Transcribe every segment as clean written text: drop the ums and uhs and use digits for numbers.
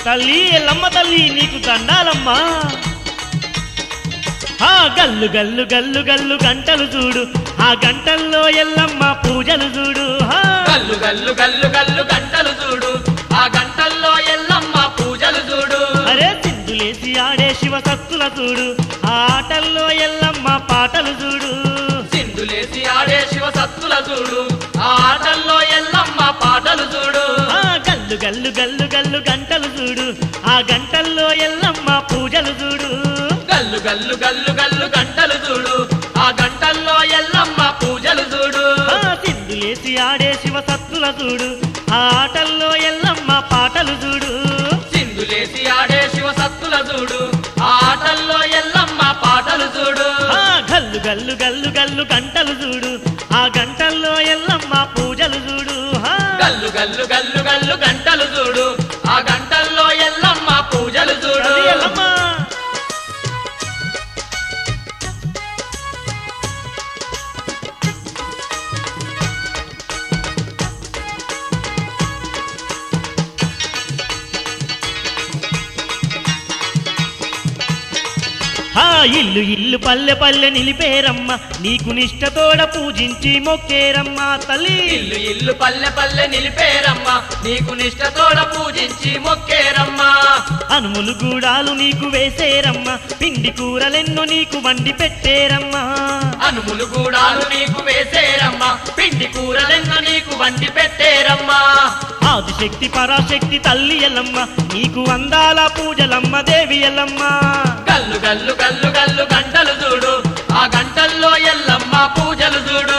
తల్లి ఎల్లమ్మ తల్లి నీకు దండాలమ్మా. ఆ గల్లు గల్లు గల్లు గల్లు గంటలు చూడు, ఆ గంటల్లో ఎల్లమ్మ పూజలు చూడు. గల్లు గల్లు గల్లు గల్లు గంటలు చూడు, ఆ గంటల్లో ఎల్లమ్మ పూజలు చూడు. అరే సింధులేసి ఆడే శివ సత్తుల చూడు, ఆ ఆటల్లో ఎల్లమ్మ పాటలు చూడు. సింధులేసి ఆడే శివ సత్తుల చూడు, ఆ ఆటల్లో ఎల్లమ్మ పాటలు చూడు. గల్లు గల్లు గల్లు గల్లు గంటలు చూడు, ఆ గంటల్లో ఎల్లమ్మ పూజలు చూడు. గల్లు గల్లు గల్లు గల్లు గంటలు చూడు, ఆ గంటల్లో ఎల్లమ్మ పూజలు చూడు. సింధులేసి ఆడే శివ సత్తుల చూడు, ఆ ఆటల్లో ఎల్లమ్మ పాటలు చూడు. సింధులేసి ఆడే శివ సత్తుల చూడు, ఆ ఆటల్లో ఎల్లమ్మ పాటలు చూడు. గల్లు గల్లు గల్లు గల్లు గంటలు చూడు, ఆ గంటల్లో ఎల్లమ్మ పూజలు చూడు. గల్లు గల్లు గల్లు గల్లు గంటలు చూడు, ఆ గంటల్లో ఎల్లమ్మ పూజలు చూడు. ఇల్లు ఇల్లు పల్లె పల్లె నిలిపేరమ్మ, నీకు నిష్టతోడ పూజించి మొక్కేరమ్మ తల్లి. ఇల్లు ఇల్లు పల్లె పల్లె నిలిపేరమ్మ, నీకు నిష్టతోడ పూజించి మొక్కేరమ్మ. అనుములు గూడాలు నీకు వేసేరమ్మ, పిండి కూరలెన్నో నీకు వండి పెట్టేరమ్మ. అనుములు గూడాలు నీకు వేసేరమ్మ, పిండి కూరలెన్నో నీకు వండి పెట్టేరమ్మ. ఆదిశక్తి పరాశక్తి తల్లి ఎల్లమ్మ, నీకు అందాల పూజలమ్మ దేవి ఎల్లమ్మ. గల్లు గల్లు గల్లు గల్లు గంటలు చూడు, ఆ గంటల్లో ఎల్లమ్మ పూజలు చూడు.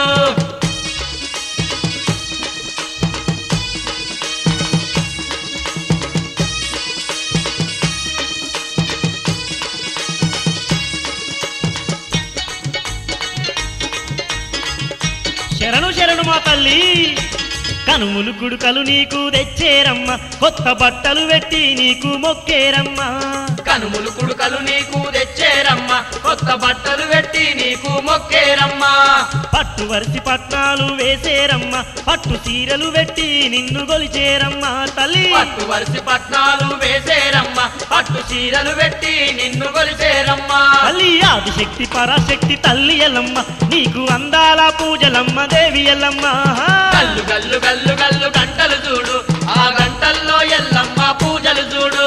శరణు శరణు మా తల్లి. కనుములు కుడుకలు నీకు తెచ్చేరమ్మ, కొత్త బట్టలు పెట్టి నీకు మొక్కేరమ్మ. కనుములు కుడుకలు నీకు తెచ్చేరమ్మ, కొత్త బట్టలు పెట్టి నీకు మొక్కేరమ్మ. పట్టు వరిసి పట్నాలు వేసేరమ్మ, పట్టు చీరలు పెట్టి నిన్ను గొలిచేరమ్మ తల్లి. పట్టు వరిసి పట్నాలు వేసేరమ్మ, పట్టు చీరలు పెట్టి నిన్ను కొలిచేరమ్మ. తల్లి ఆదిశక్తి పరాశక్తి తల్లి ఎల్లమ్మ, నీకు అందాల పూజలమ్మ దేవి ఎల్లమ్మ. గల్లు గల్లు గల్లు గల్లు గంటలు చూడు, ఆ గంటల్లో ఎల్లమ్మ పూజలు చూడు.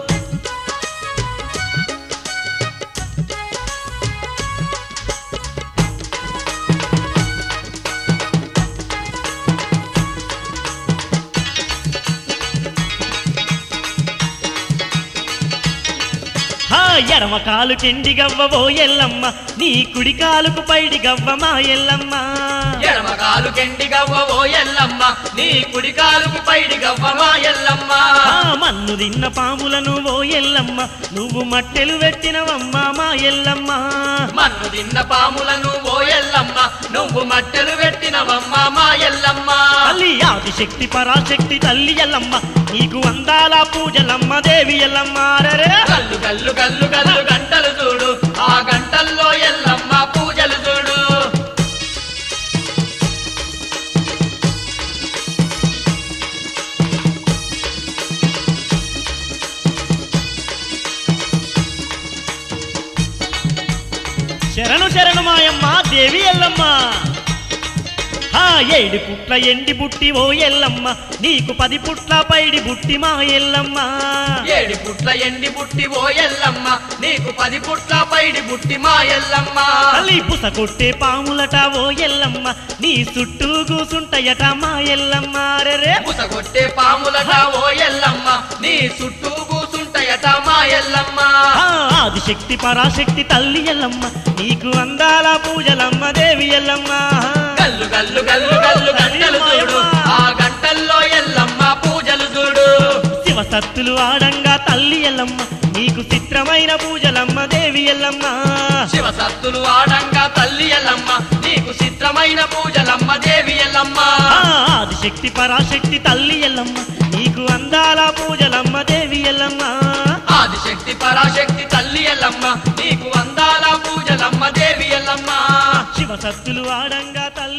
ఎడమ కాలు కెండి గవ్వ ఓ ఎల్లమ్మ, నీ కుడి కాలుకు పైడి గవ్వ మా ఎల్లమ్మ. ఎడమ కాలు కెండి గవ్వ ఓ ఎల్లమ్మ, నీ కుడి కాలుకు పైడి గవ్వ మా ఎల్లమ్మ. మన్ను తిన్న పాములను ఓ ఎల్లమ్మ, నువ్వు మట్టెలు పెట్టినవమ్మ మా ఎల్లమ్మ. మన్ను తిన్న పాములను ఓ ఎల్లమ్మ, నువ్వు మట్టెలు పెట్టినవమ్మ మా ఎల్లమ్మ. తల్లి ఆదిశక్తి పరాశక్తి తల్లి ఎల్లమ్మ, నీకు అందాల పూజలమ్మ దేవి ఎల్లమ్మ. గల్లు గల్లు గల్లు గల్లు గంటలు చూడు, ఆ గంటల్లో ఎల్లమ్మ పూజలు చూడు. శరణు శరణు మాయమ్మ దేవి ఎల్లమ్మ. ఏడు పుట్ల ఎండి బుట్టి ఓ ఎల్లమ్మ, నీకు 10 పుట్ల పైడి బుట్టి మా ఎల్లమ్మ. 7 పుట్ల ఎండి బుట్టి ఓ ఎల్లమ్మ, నీకు 10 పుట్ల పైడి బుట్టి మా ఎల్లమ్మ. తల్లి పుస కొట్టే పాములట ఓ ఎల్లమ్మ, నీ చుట్టూ కూసుంటయట మా ఎల్లమ్మ. పుస కొట్టే పాములట ఓ ఎల్లమ్మ, నీ చుట్టూ కూసుంటయట మా ఎల్లమ్మ. ఆదిశక్తి పరాశక్తి తల్లి ఎల్లమ్మ, నీకు అందాల పూజలమ్మ దేవి ఎల్లమ్మ. గల్లు గల్లు గల్లు గల్లు గంటలు చూడు, ఆ గంటల్లో ఎల్లమ్మ పూజలు చూడు. శివ సత్తులు ఆడంగా తల్లి ఎల్లమ్మ, నీకు చిత్రమైన పూజలమ్మ దేవి ఎల్లమ్మ. శివ సత్తులు ఆడంగా తల్లి ఎల్లమ్మ, నీకు చిత్రమైన పూజలమ్మ దేవి ఎల్లమ్మ. ఆదిశక్తి పరాశక్తి తల్లి ఎల్లమ్మ, నీకు అందాల పూజలమ్మ దేవి ఎల్లమ్మ. ఆదిశక్తి పరాశక్తి తల్లి ఎల్లమ్మ, నీకు అందాల పూజలమ్మ దేవి ఎల్లమ్మ. శివ సత్తులు ఆడంగా తల్లి